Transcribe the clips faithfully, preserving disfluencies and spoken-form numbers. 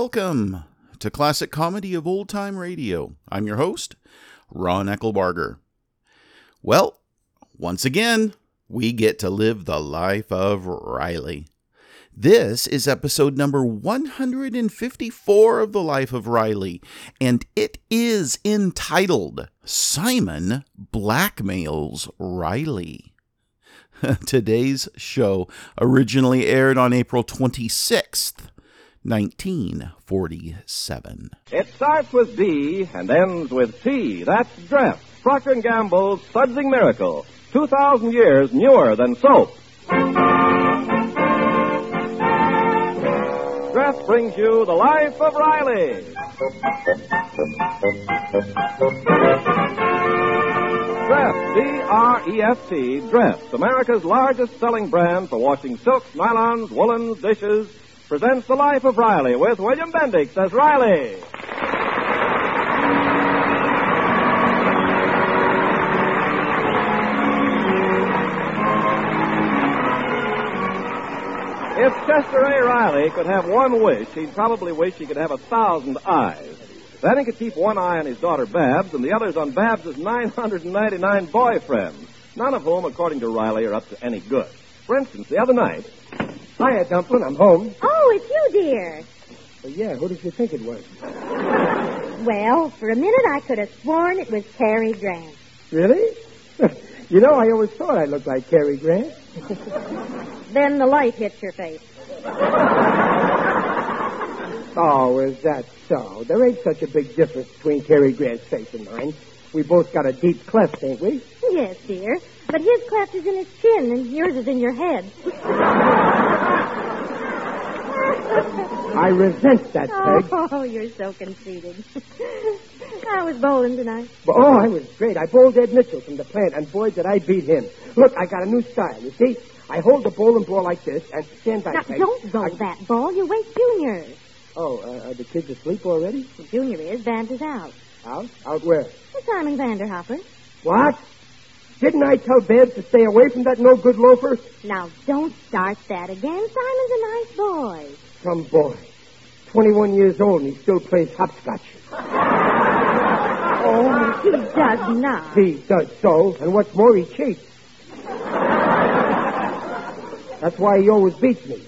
Welcome to Classic Comedy of Old Time Radio. I'm your host, Ron Eckelbarger. Well, once again, we get to live the life of Riley. This is episode number one hundred fifty-four of The Life of Riley, and it is entitled Simon Blackmails Riley. Today's show originally aired on April twenty-sixth, nineteen forty-seven. It starts with D and ends with T. That's Dress, Procter and Gamble's sudsing miracle. two thousand years newer than soap. Dress brings you The Life of Riley. Dress, D R E S T, Dress, America's largest selling brand for washing silks, nylons, woolens, dishes, presents The Life of Riley with William Bendix as Riley. If Chester A. Riley could have one wish, he'd probably wish he could have a thousand eyes. Then he could keep one eye on his daughter Babs and the others on Babs' nine hundred ninety-nine boyfriends, none of whom, according to Riley, are up to any good. For instance, the other night... Hiya, Dumplin', I'm home. Oh, it's you, dear. Well, yeah, who did you think it was? Well, for a minute I could have sworn it was Cary Grant. Really? You know, I always thought I looked like Cary Grant. Then the light hit your face. Oh, is that so? There ain't such a big difference between Cary Grant's face and mine. We both got a deep cleft, ain't we? Yes, dear. But his cleft is in his chin and yours is in your head. I resent that, Peg. Oh, you're so conceited. I was bowling tonight. Oh, I was great. I bowled Ed Mitchell from the plant, and boy, did I beat him. Look, I got a new style, you see? I hold the bowling ball like this and stand back. Now, Peg. don't bowl I... that ball. You wake Junior. Oh, uh, are the kids asleep already? Junior is. Babs is out. Out? Out where? To Simon Vanderhopper. What? Didn't I tell Babs to stay away from that no-good loafer? Now, don't start that again. Simon's a nice boy. Some boy. twenty-one years old and he still plays hopscotch. Oh, he does not. He does so. And what's more, he cheats. That's why he always beats me.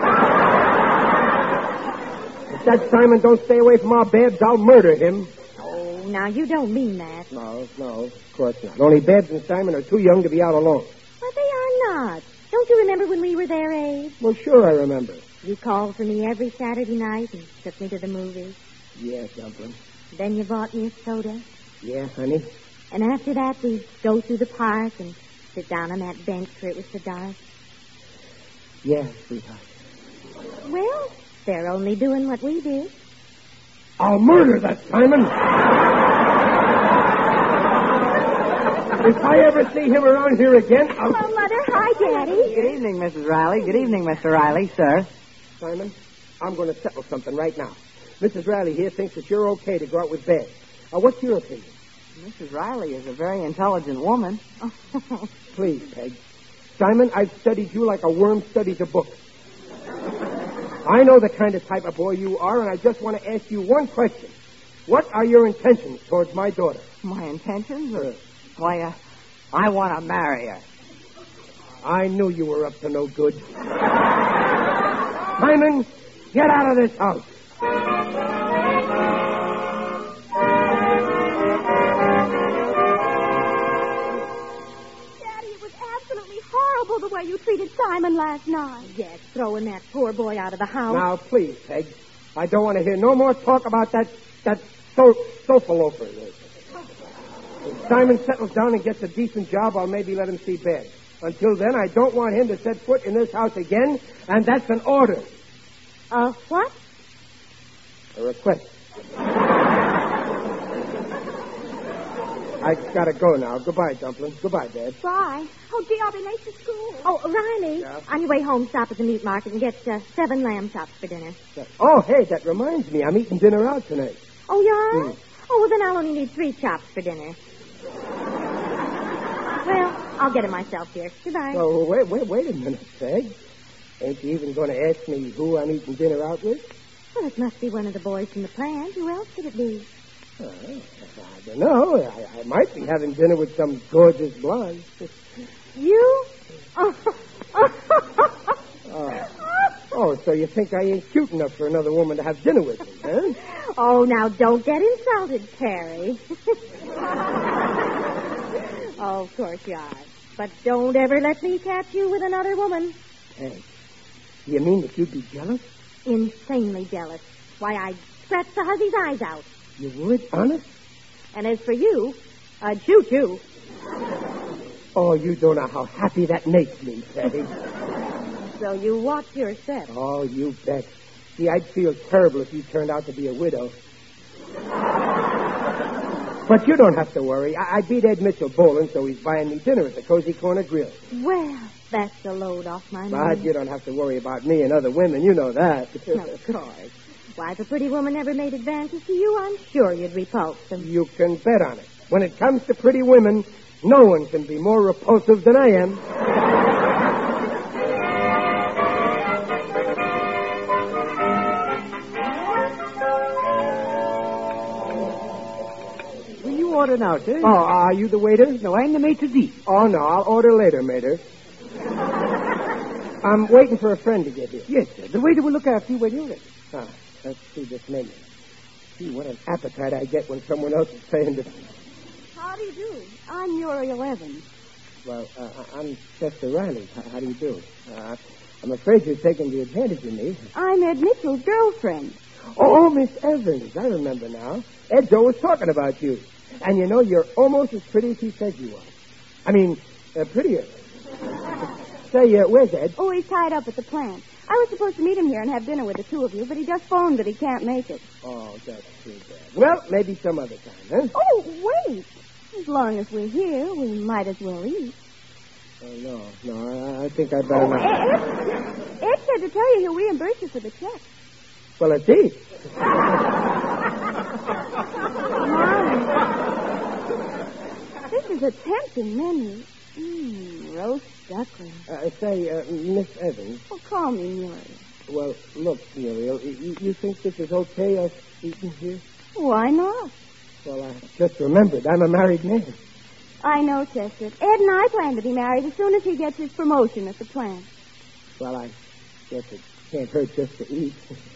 If that Simon don't stay away from our Babs, I'll murder him. Oh, now, you don't mean that. No, no, of course not. Only Babs and Simon are too young to be out alone. But they are not. Don't you remember when we were their age? Well, sure I remember. You called for me every Saturday night and took me to the movies. Yeah, Dumplin'. Then you bought me a soda. Yeah, honey. And after that, we'd go through the park and sit down on that bench where it was so dark. Yeah, sweetheart. Well, they're only doing what we did. I'll murder that Simon. If I ever see him around here again, I'll... Hello, Mother. Hi, Daddy. Good evening, Missus Riley. Good evening, Mister Riley, sir. Simon, I'm going to settle something right now. Missus Riley here thinks that you're okay to go out with Babs. Uh, what's your opinion? Missus Riley is a very intelligent woman. Please, Peg. Simon, I've studied you like a worm studies a book. I know the kind of type of boy you are, and I just want to ask you one question. What are your intentions towards my daughter? My intentions? Or, why, uh, I want to marry her. I knew you were up to no good. Simon, get out of this house. Daddy, it was absolutely horrible the way you treated Simon last night. Yes, throwing that poor boy out of the house. Now, please, Peg. I don't want to hear no more talk about that that so, sofa loafer. If Simon settles down and gets a decent job, I'll maybe let him see Babs. Until then, I don't want him to set foot in this house again, and that's an order. Uh, what? A request. I gotta go now. Goodbye, Dumplin'. Goodbye, Dad. Bye. Oh, gee, I'll be late to school. Oh, Riley, Yeah? on your way home, stop at the meat market and get uh, seven lamb chops for dinner. Oh, hey, that reminds me. I'm eating dinner out tonight. Oh, you are? Mm. Oh, well, then I'll only need three chops for dinner. Well, I'll get it myself, dear. Goodbye. Oh, wait, wait, wait a minute, Peg. Ain't you even going to ask me who I'm eating dinner out with? Well, it must be one of the boys from the plant. Who else could it be? Uh, I don't know. I, I might be having dinner with some gorgeous blonde. You? Oh. oh. oh, so you think I ain't cute enough for another woman to have dinner with me, huh? Oh, now don't get insulted, Terry. Oh, of course you are. But don't ever let me catch you with another woman. Hey, do you mean that you'd be jealous? Insanely jealous. Why, I'd scratch the hussy's eyes out. You would? Honest? And as for you, I'd shoot you. Oh, you don't know how happy that makes me, Betty. So you watch your step. Oh, you bet. See, I'd feel terrible if you turned out to be a widow. But you don't have to worry. I, I beat Ed Mitchell bowling, so he's buying me dinner at the Cozy Corner Grill. Well, that's a load off my But mind. you don't have to worry about me and other women. You know that. Of course. Why, if a pretty woman ever made advances to you, I'm sure you'd repulse them. You can bet on it. When it comes to pretty women, no one can be more repulsive than I am. Will you order now, sir? Oh, are you the waiter? No, I'm the maitre d'. Oh, no, I'll order later, mater. I'm waiting for a friend to get here. Yes, sir. The waiter will look after you when you're ready. Ah, let's see this menu. Gee, what an appetite I get when someone else is paying the... How do you do? I'm Uri Eleven. Well, uh, I'm Chester Riley. How, how do you do? Uh, I'm afraid you're taking the advantage of me. I'm Ed Mitchell's girlfriend. Oh, Miss Evans. I remember now. Ed Joe was talking about you. And you know, you're almost as pretty as he said you are. I mean, uh, prettier. Say, uh, where's Ed? Oh, he's tied up at the plant. I was supposed to meet him here and have dinner with the two of you, but he just phoned that he can't make it. Oh, that's too bad. Well, maybe some other time, huh? Oh, wait. As long as we're here, we might as well eat. Oh, no, no, I, I think I'd better Oh, not. Ed, Ed said to tell you he'll reimburse you for the check. Well, it's eat. My. This is a tempting menu. Mmm, roast duckling. Uh, say, uh, Miss Evans. Oh, call me Muriel. Well, look, Muriel, you, you think this is okay, us eating here? Why not? Well, I just remembered I'm a married man. I know, Chester. Ed and I plan to be married as soon as he gets his promotion at the plant. Well, I guess it can't hurt just to eat.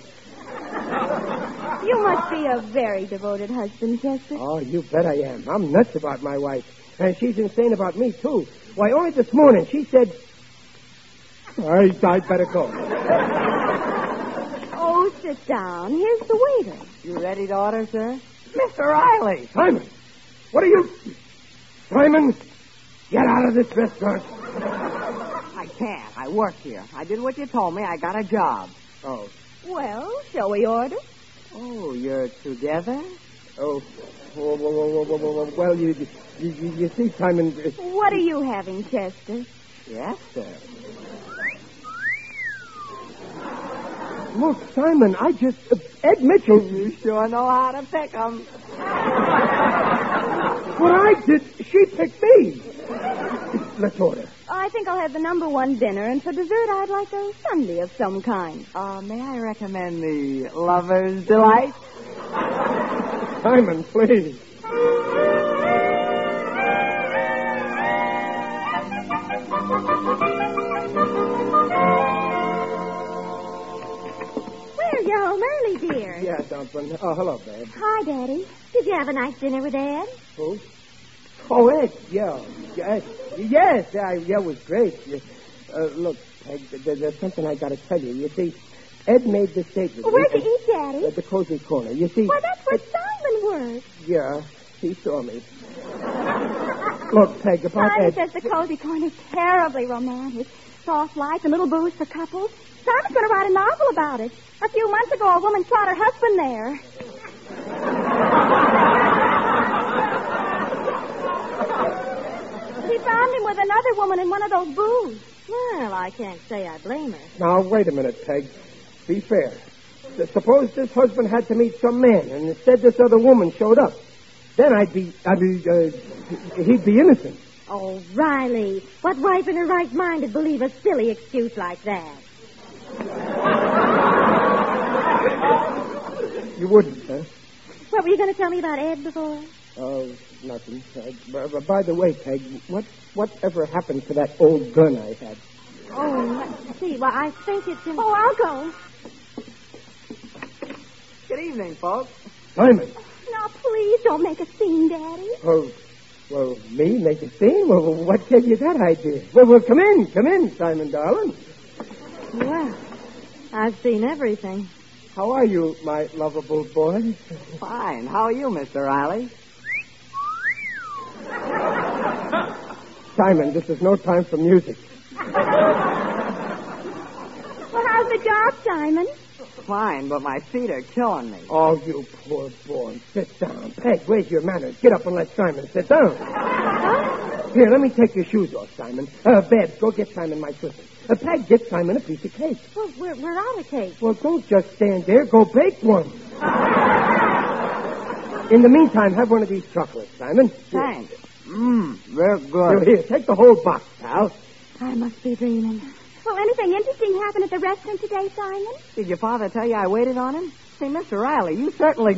You must be a very devoted husband, Chester. Oh, you bet I am. I'm nuts about my wife. And she's insane about me, too. Why, only this morning she said... I, I'd better go. Oh, sit down. Here's the waiter. You ready to order, sir? Mister Riley! Simon! What are you... Simon, get out of this restaurant. I can't. I work here. I did what you told me. I got a job. Oh. Well, shall we order? Oh, you're together? Oh. Whoa, whoa, whoa, whoa, whoa, whoa. Well, you, you, you, you see, Simon... Uh, What are you having, Chester? Yes, sir. Look, Simon, I just... Uh, Ed Mitchell... You sure know how to pick 'em. What I did, she picked me. Let's order. I think I'll have the number one dinner, and for dessert, I'd like a sundae of some kind. Uh, may I recommend the Lover's Delight? Simon, please. Well, you're home early, dear. Yeah, Dumplin. Oh, hello, babe. Hi, Daddy. Did you have a nice dinner with Ed? Who? Oh, Ed, yeah. Yes, yes, yeah, yeah, it was great. Uh, look, Peg, there, there's something I got to tell you. You see, Ed made this statement. Where'd you eat, Daddy? At the Cozy Corner. You see... Why, that's where Ed, Simon works. Yeah, he saw me. Look, Peg, about Simon Ed... says the Cozy Corner's terribly romantic. Soft lights and little booze for couples. Simon's going to write a novel about it. A few months ago, a woman shot her husband there. She found him with another woman in one of those booths. Well, I can't say I blame her. Now, wait a minute, Peg. Be fair. S- Suppose this husband had to meet some man, and instead this other woman showed up. Then I'd be, I'd be, uh, he'd be innocent. Oh, Riley, what wife in her right mind would believe a silly excuse like that? you wouldn't, huh? What were you going to tell me about Ed before? Oh, nothing. Uh, b- b- by the way, Peg, what whatever happened to that old gun I had? Oh, let's see. Well, I think it's in... Oh, I'll go. Good evening, folks. Simon. Now, please don't make a scene, Daddy. Oh, well, me make a scene? Well, what gave you that idea? Well, well, come in, come in, Simon, darling. Well, I've seen everything. How are you, my lovable boy? Fine. How are you, Mister Riley? Simon, this is no time for music. Well, how's the job, Simon? Fine, but my feet are killing me. Oh, you poor boy. Sit down. Peg, where's your manners? Get up and let Simon sit down. Huh? Here, let me take your shoes off, Simon. Uh, Babs, go get Simon my slippers. Uh, Peg, get Simon a piece of cake. Well, we're, we're out of cake. Well, don't just stand there. Go bake one. In the meantime, have one of these chocolates, Simon. Thanks. Mmm, they're Here, good. here, take the whole box, pal. I must be dreaming. Well, anything interesting happened at the restaurant today, Simon? Did your father tell you I waited on him? Say, Mister Riley, you certainly...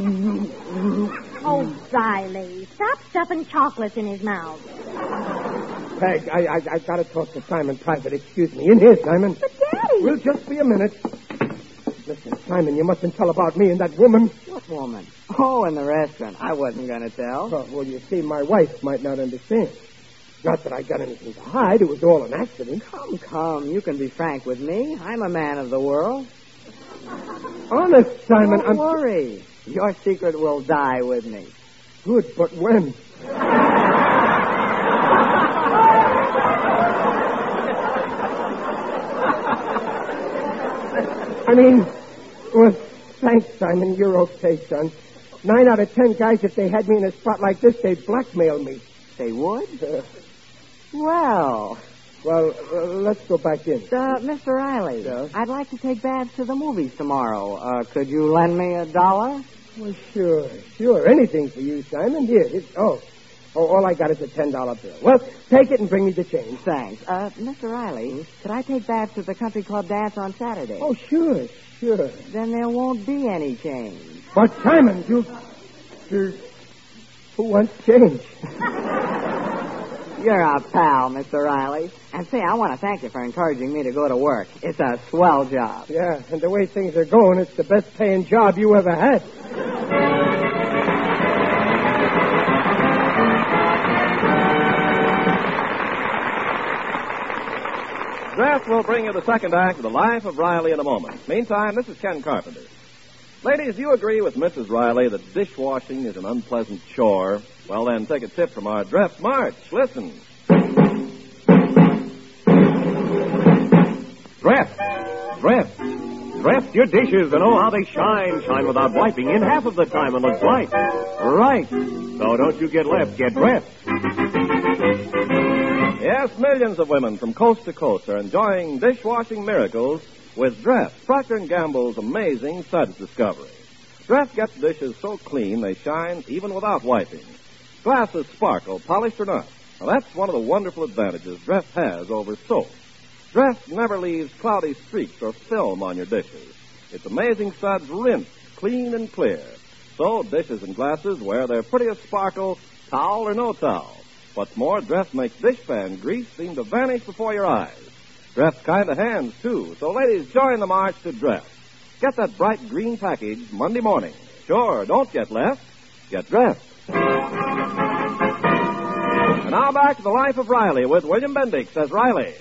Oh, Riley, stop stuffing chocolates in his mouth. Peg, I, I, I gotta talk to Simon private. Excuse me. In here, Simon. But, Daddy... Will just be a minute. Listen, Simon, you mustn't tell about me and that woman. What woman? Oh, in the restaurant. I wasn't going to tell. Oh, well, you see, my wife might not understand. Not that I got anything to hide. It was all an accident. Come, come. You can be frank with me. I'm a man of the world. Honest, Simon, Don't I'm... worry. Your secret will die with me. Good, but when? I mean, well, thanks, Simon. You're okay, son. Nine out of ten guys, if they had me in a spot like this, they'd blackmail me. They would? Uh, Well, well, uh, let's go back in. uh, Mister Riley, Yeah? I'd like to take Babs to the movies tomorrow. Uh, could you lend me a dollar? Well, sure, sure. Anything for you, Simon. Here, it's, oh. Oh, all I got is a ten dollar bill. Well, take it and bring me the change. Thanks. Uh, Mister Riley, could I take Babs to the country club dance on Saturday? Oh, sure, sure. Then there won't be any change. But, Simon, you... you who wants change? You're a pal, Mister Riley. And say, I want to thank you for encouraging me to go to work. It's a swell job. Yeah, and the way things are going, it's the best paying job you ever had. Dress will bring you the second act of The Life of Riley in a moment. Meantime, this is Ken Carpenter. Ladies, do you agree with Missus Riley that dishwashing is an unpleasant chore? Well, then, take a tip from our Dress March. Listen. Dress. Dress. Dress your dishes and oh, how they shine. Shine without wiping in half of the time and look bright. Right. So don't you get left. Get dressed. Yes, millions of women from coast to coast are enjoying dishwashing miracles with Dress, Procter and Gamble's amazing suds discovery. Dress gets dishes so clean they shine even without wiping. Glasses sparkle, polished or not. Now, that's one of the wonderful advantages Dress has over soap. Dress never leaves cloudy streaks or film on your dishes. Its amazing suds rinse clean and clear. So dishes and glasses wear their prettiest sparkle, towel or no towel. What's more, Dress makes dishpan grease seem to vanish before your eyes. Dress kind of hands, too. So, ladies, join the march to Dress. Get that bright green package Monday morning. Sure, don't get left. Get dressed. And now back to The Life of Riley with William Bendix as Riley.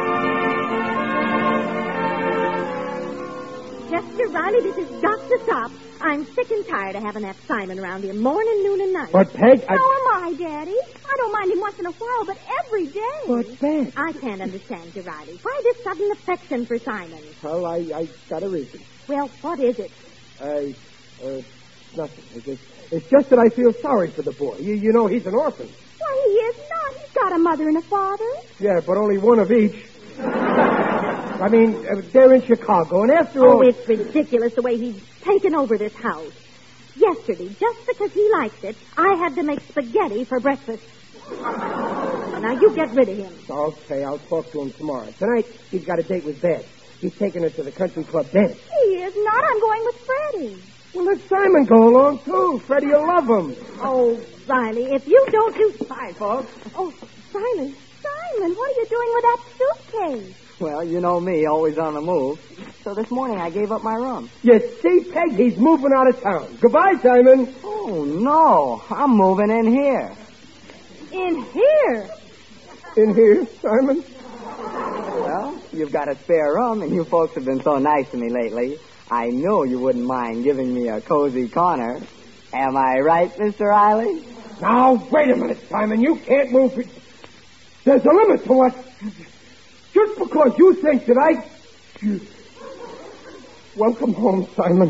Mister Riley, this has got to stop. I'm sick and tired of having that Simon around here morning, noon, and night. But, Peg, So I... am I, Daddy. I don't mind him once in a while, but every day. But, Peg... I can't understand you, Riley. Why this sudden affection for Simon? Well, I, I got a reason. Well, what is it? I, uh, nothing. It's just, it's just that I feel sorry for the boy. You, you know, he's an orphan. Why, he is not. He's got a mother and a father. Yeah, but only one of each. I mean, uh, they're in Chicago, and after all... Oh, it's ridiculous the way he's taken over this house. Yesterday, just because he likes it, I had to make spaghetti for breakfast. Now, you get rid of him. Okay, I'll talk to him tomorrow. Tonight, he's got a date with Beth. He's taking her to the country club dance. He is not. I'm going with Freddie. Well, let Simon go along, too. Freddie will love him. Oh, Riley, if you don't do... Hi, folks. Oh, Simon, Simon, what are you doing with that suitcase? Well, you know me, always on the move. So this morning I gave up my room. You see, Peg, he's moving out of town. Goodbye, Simon. Oh, no. I'm moving in here. In here? In here, Simon? Well, you've got a spare room, and you folks have been so nice to me lately. I know you wouldn't mind giving me a cozy corner. Am I right, Mister Riley? Now, wait a minute, Simon. You can't move. It. There's a limit to what... Just because you think that I... You... Welcome home, Simon.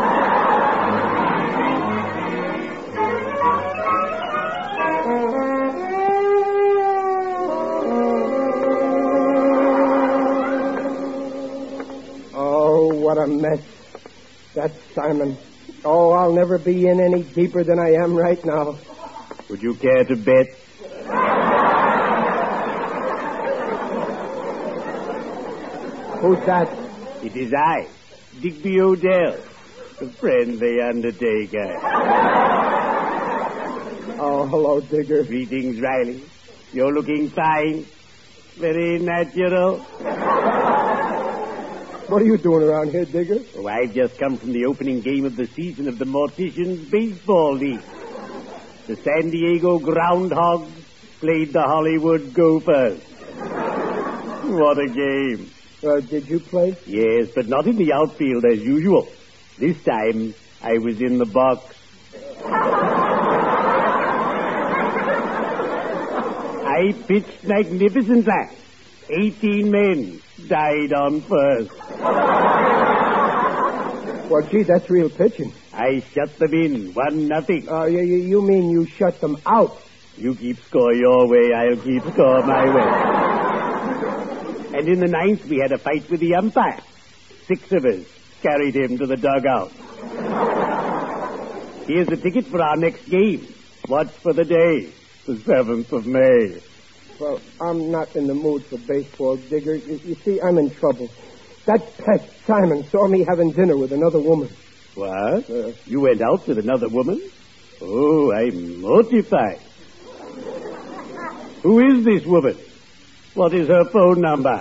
Oh, what a mess. That's Simon. Oh, I'll never be in any deeper than I am right now. Would you care to bet? Who's that? It is I, Digby Odell, the friendly undertaker. Oh, hello, Digger. Greetings, Riley. You're looking fine. Very natural. What are you doing around here, Digger? Oh, I've just come from the opening game of the season of the Morticians Baseball League. The San Diego Groundhogs played the Hollywood Gophers. What a game. Uh, did you play? Yes, but not in the outfield as usual. This time, I was in the box. I pitched magnificently. Eighteen men died on first. Well, gee, that's real pitching. I shut them in, one nothing. Uh, you, you you mean you shut them out? You keep score your way, I'll keep score my way. And in the ninth, we had a fight with the umpire. Six of us carried him to the dugout. Here's a ticket for our next game. What's for the day? The seventh of May. Well, I'm not in the mood for baseball, Digger. You, you see, I'm in trouble. That pest, Simon, saw me having dinner with another woman. What? Uh, you went out with another woman? Oh, I'm mortified. Who is this woman? What is her phone number?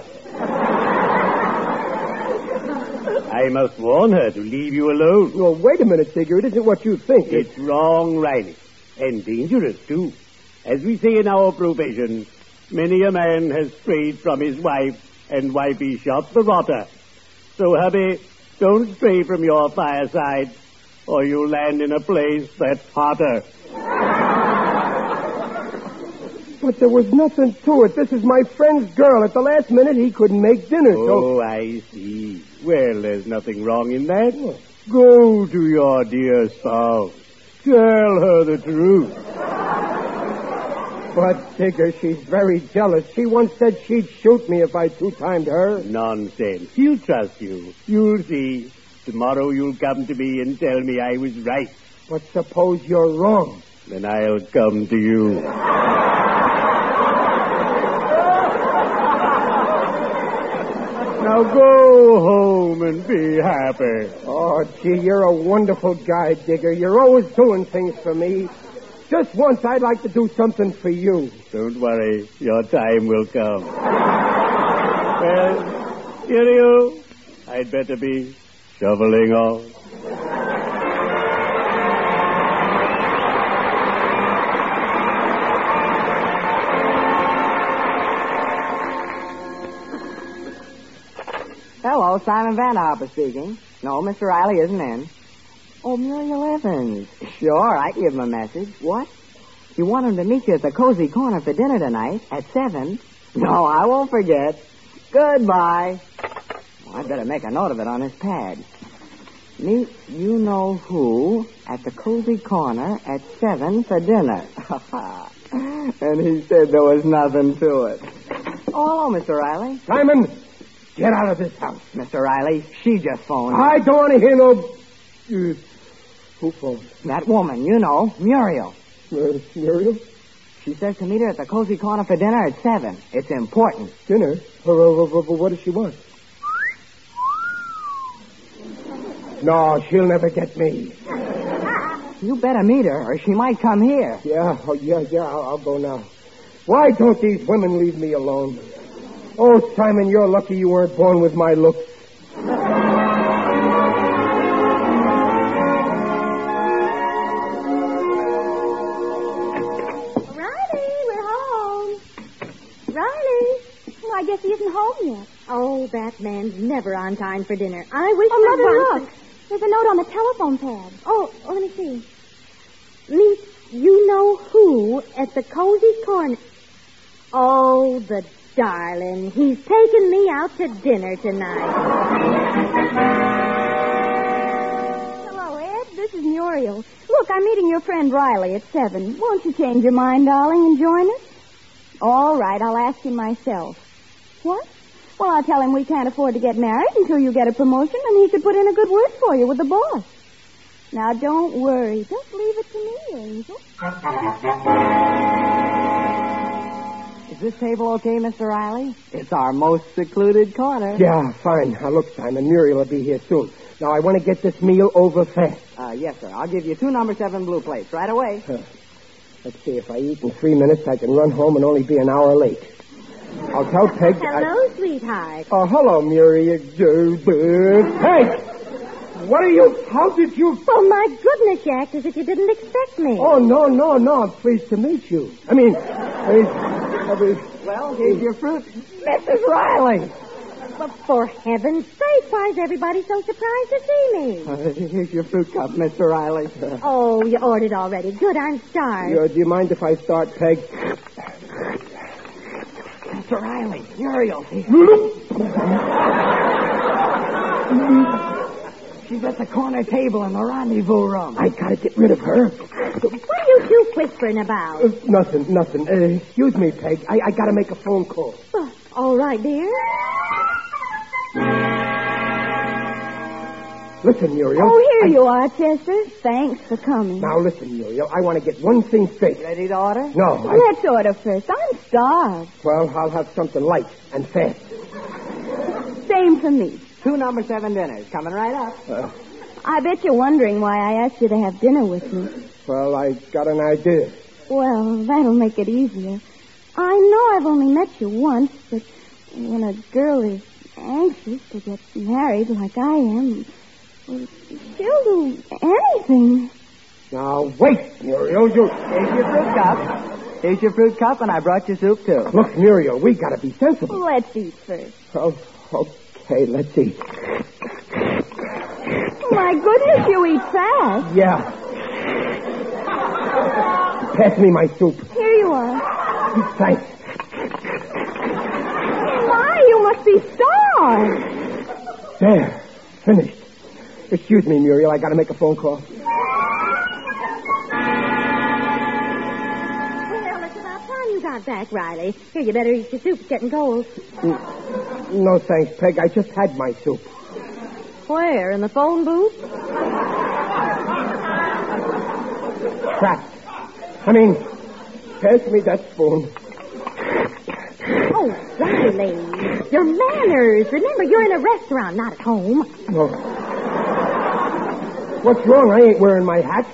I must warn her to leave you alone. Well, wait a minute, Digger. It isn't what you think. It's, it's wrong, Riley. And dangerous, too. As we say in our profession, many a man has strayed from his wife, and wifey shot the rotter. So, hubby, don't stray from your fireside, or you'll land in a place that's hotter. But there was nothing to it. This is my friend's girl. At the last minute, he couldn't make dinner, oh, so... Oh, I see. Well, there's nothing wrong in that. Oh. Go to your dear spouse. Tell her the truth. But, Digger, she's very jealous. She once said she'd shoot me if I two-timed her. Nonsense. She'll trust you. You'll see. Tomorrow you'll come to me and tell me I was right. But suppose you're wrong. Then I'll come to you. Now go home and be happy. Oh, gee, you're a wonderful guy, Digger. You're always doing things for me. Just once I'd like to do something for you. Don't worry. Your time will come. Well, cheerio. I'd better be shoveling off. Hello, Simon Vanderhopper speaking. No, Mister Riley isn't in. Oh, Muriel Evans. Sure, I can give him a message. What? You want him to meet you at the Cozy Corner for dinner tonight at seven? No, I won't forget. Goodbye. Well, I'd better make a note of it on his pad. Meet you-know-who at the Cozy Corner at seven for dinner. And he said there was nothing to it. Oh, hello, Mister Riley. Simon, get out of this house. Mister Riley, she just phoned. I don't want to hear no... Uh, who phoned? That woman, you know, Muriel. Uh, Muriel? She says to meet her at the Cozy Corner for dinner at seven. It's important. Dinner? Uh, uh, uh, what does she want? No, she'll never get me. You better meet her, or she might come here. Yeah, oh, yeah, yeah, I'll, I'll go now. Why don't these women leave me alone? Oh, Simon, you're lucky you weren't born with my looks. I guess he isn't home yet. Oh, that man's never on time for dinner. I wish Oh, Mother, once... look. There's a note on the telephone pad. Oh, oh, let me see. Meet you-know-who at the Cozy Corner. Oh, the darling. He's taking me out to dinner tonight. Hello, Ed. This is Muriel. Look, I'm meeting your friend Riley at seven. Won't you change your mind, darling, and join us? All right, I'll ask him myself. What? Well, I'll tell him we can't afford to get married until you get a promotion, and he could put in a good word for you with the boss. Now, don't worry. Just leave it to me, Angel. Is this table okay, Mister Riley? It's our most secluded corner. Yeah, fine. Now, look, Simon, Muriel will be here soon. Now, I want to get this meal over fast. Uh, yes, sir. I'll give you two number seven blue plates right away. Huh. Let's see, if I eat in three minutes, I can run home and only be an hour late. I'll tell Peg... Hello, I... sweetheart. Oh, hello, Muriel. Peg! What are you... How did you... Oh, my goodness, you act as if you didn't expect me. Oh, no, no, no. I'm pleased to meet you. I mean... I mean, I mean well, here's your fruit. Missus Riley! But for heaven's sake, why is everybody so surprised to see me? Uh, here's your fruit cup, Mister Riley. Uh, oh, you ordered already. Good, I'm starved. Uh, do you mind if I start, Peg? Mister Riley, Muriel here. She's at the corner table in the rendezvous room. I gotta get rid of her. What are you two whispering about? Uh, nothing, nothing. Uh, excuse me, Peg. I, I gotta make a phone call. Oh, all right, dear. Listen, Muriel. Oh, here I... you are, Chester. Thanks for coming. Now, listen, Muriel. I want to get one thing straight. Ready to order? No. I... Let's order first. I'm starved. Well, I'll have something light and fast. Same for me. Two number seven dinners coming right up. Uh, I bet you're wondering why I asked you to have dinner with me. well, I got an idea. Well, that'll make it easier. I know I've only met you once, but when a girl is anxious to get married like I am, well, she'll do anything. Now, wait, Muriel. You... Here's your fruit cup. Here's your fruit cup, and I brought you soup, too. Look, Muriel, we gotta be sensible. Let's eat first. Oh, okay, let's eat. My goodness, you eat fast. Yeah. Pass me my soup. Here you are. Thanks. My, you must be starved. There. Finished. Excuse me, Muriel. I gotta make a phone call. Well, it's about time you got back, Riley. Here, you better eat your soup. It's getting cold. No, thanks, Peg. I just had my soup. Where? In the phone booth? Trapped. I mean, pass me that spoon. Oh, Riley. Your manners. Remember, you're in a restaurant, not at home. Oh. What's wrong? I ain't wearing my hat.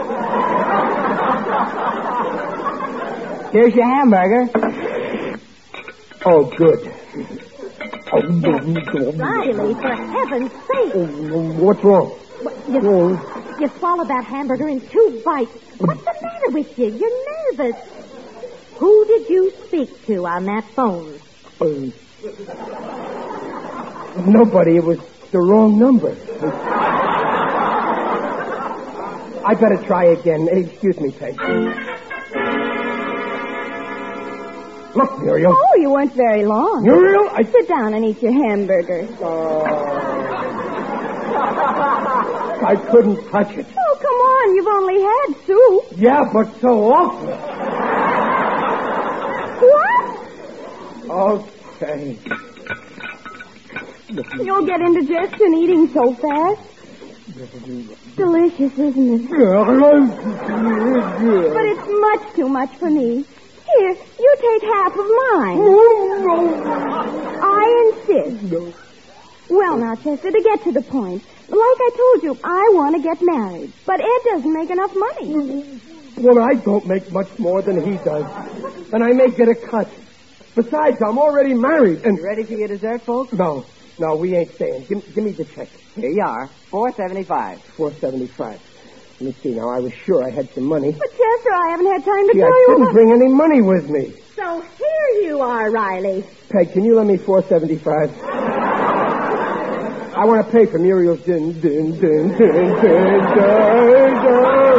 Here's your hamburger. Oh, good. Oh, Riley, for heaven's sake. what's wrong? You, Oh. you swallowed that hamburger in two bites. What's the matter with you? You're nervous. Who did you speak to on that phone? Uh, nobody. It was the wrong number. I better try again. Excuse me, Peg. Look, Muriel. Oh, you weren't very long. Muriel, I... Sit down and eat your hamburger. Oh. I couldn't touch it. Oh, come on. You've only had soup. Yeah, but so often. What? Okay. You'll get indigestion eating so fast. Delicious, isn't it? But it's much too much for me. Here, you take half of mine. I insist. Well, now, Chester, to get to the point, Like I told you, I want to get married. But Ed doesn't make enough money. Well, I don't make much more than he does. And I may get a cut. Besides, I'm already married. And You ready for your dessert, folks? No, no, we ain't staying. Give, give me the check. Here you are. four seventy-five. four seventy-five. Let me see now. I was sure I had some money. But, Chester, I haven't had time to See, tell I you didn't about... bring any money with me. So here you are, Riley. Peg, can you lend me four seventy-five? I want to pay for Muriel's din, din, din, din, din, din, din.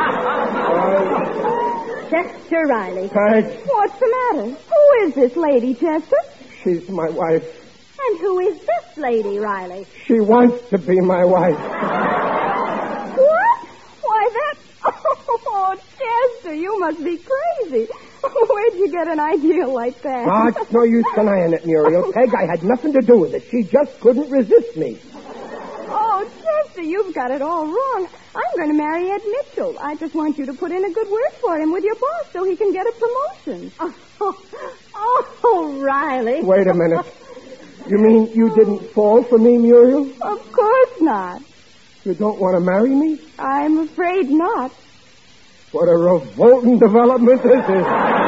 Chester Riley. Peg, What's the matter? Who is this lady, Chester? she's my wife. And who is this lady, Riley? She wants to be my wife. What? Why, that... Oh, Chester, you must be crazy. Where'd you get an idea like that? Ah, it's no use denying it, Muriel. Peg, I had nothing to do with it. She just couldn't resist me. Oh, Chester, you've got it all wrong. I'm going to marry Ed Mitchell. I just want you to put in a good word for him with your boss so he can get a promotion. Oh, oh Riley. Wait a minute. You mean you didn't fall for me, Muriel? Of course not. You don't want to marry me? I'm afraid not. What a revolting development this is.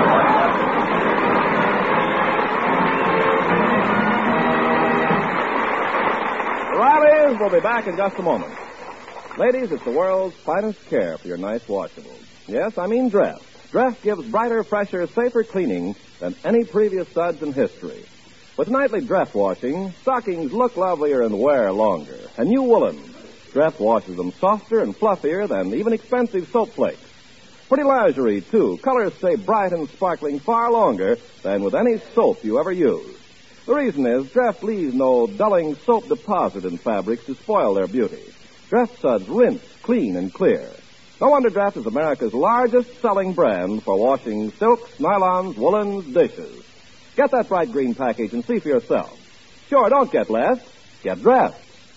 Riley's will be back in just a moment. Ladies, it's the world's finest care for your nice washables. Yes, I mean Dreft. Dreft gives brighter, fresher, safer cleaning than any previous suds in history. With nightly Dreft washing, stockings look lovelier and wear longer. And new woolens. Dreft washes them softer and fluffier than even expensive soap flakes. Pretty lingerie, too. Colors stay bright and sparkling far longer than with any soap you ever use. The reason is Dreft leaves no dulling soap deposit in fabrics to spoil their beauty. Dreft suds rinse, clean, and clear. No wonder Dreft is America's largest selling brand for washing silks, nylons, woolens, dishes. Get that bright green package and see for yourself. Sure, don't get less. Get Dreft.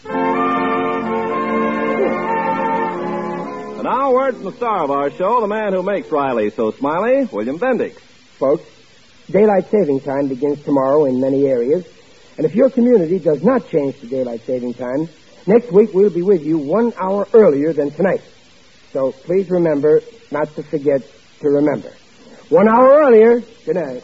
And now, word from the star of our show, the man who makes Riley so smiley, William Bendix. Folks, daylight saving time begins tomorrow in many areas. And if your community does not change to daylight saving time, next week we'll be with you one hour earlier than tonight. So please remember not to forget to remember. One hour earlier. Good night.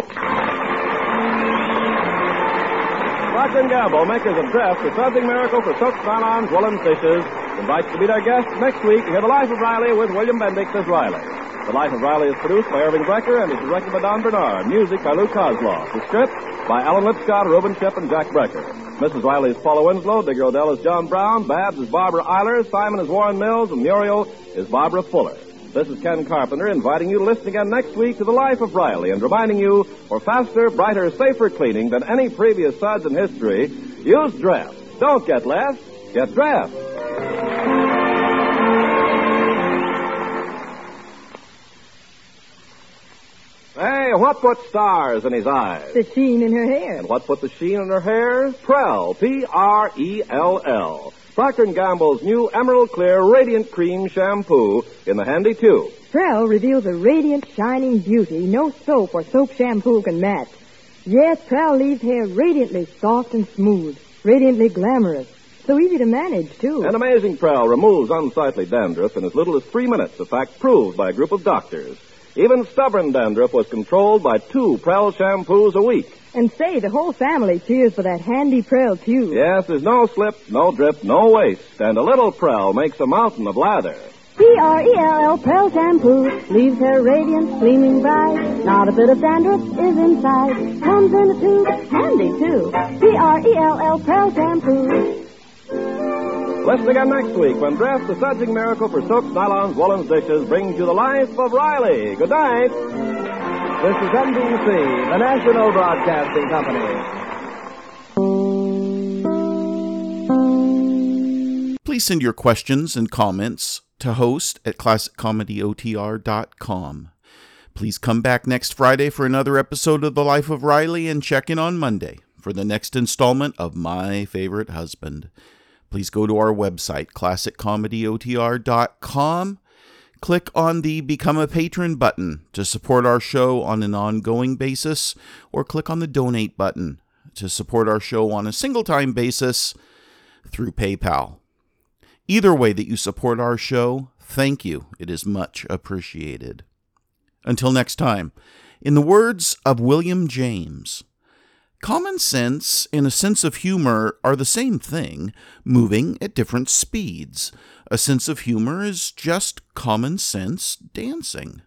Procter and Gamble, makers of Dreft, the sudsing miracle for soaps, nylons, woolens, dishes, invites to be their guest next week to hear The Life of Riley with William Bendix as Riley. The Life of Riley is produced by Irving Brecker and is directed by Don Bernard. Music by Lou Kozloff. The script by Alan Lipscott, Reuben Ship, and Jack Brecker. Missus Riley is Paula Winslow, Digger Odell is John Brown, Babs is Barbara Eiler, Simon is Warren Mills, and Muriel is Barbara Fuller. This is Ken Carpenter inviting you to listen again next week to The Life of Riley and reminding you, for faster, brighter, safer cleaning than any previous suds in history, use Dreft. Don't get less, get Dreft. Hey, what put stars in his eyes? The sheen in her hair. And what put the sheen in her hair? Prell, P R E L L. Procter and Gamble's new Emerald Clear Radiant Cream Shampoo in the handy tube. Prell reveals a radiant, shining beauty no soap or soap shampoo can match. Yes, Prell leaves hair radiantly soft and smooth, radiantly glamorous. So easy to manage, too. An amazing Prell removes unsightly dandruff in as little as three minutes, a fact proved by a group of doctors. Even stubborn dandruff was controlled by two Prell shampoos a week. And say, the whole family cheers for that handy Prell tube. Yes, there's no slip, no drip, no waste, and a little Prell makes a mountain of lather. P R E L L Prell shampoo leaves hair radiant, gleaming bright. Not a bit of dandruff is inside. Comes in a tube, handy too. P R E L L Prell shampoo. Listen again next week when Dreft, the sudsing miracle for soaps, nylons, woolens, dishes, brings you The Life of Riley. Good night. This is N B C, the National Broadcasting Company. Please send your questions and comments to host at classic comedy o t r dot com. Please come back next Friday for another episode of The Life of Riley and check in on Monday for the next installment of My Favorite Husband. Please go to our website, classic comedy o t r dot com. Click on the Become a Patron button to support our show on an ongoing basis, or click on the Donate button to support our show on a single-time basis through PayPal. Either way that you support our show, thank you. It is much appreciated. Until next time, in the words of William James, common sense and a sense of humor are the same thing, moving at different speeds. A sense of humor is just common sense dancing.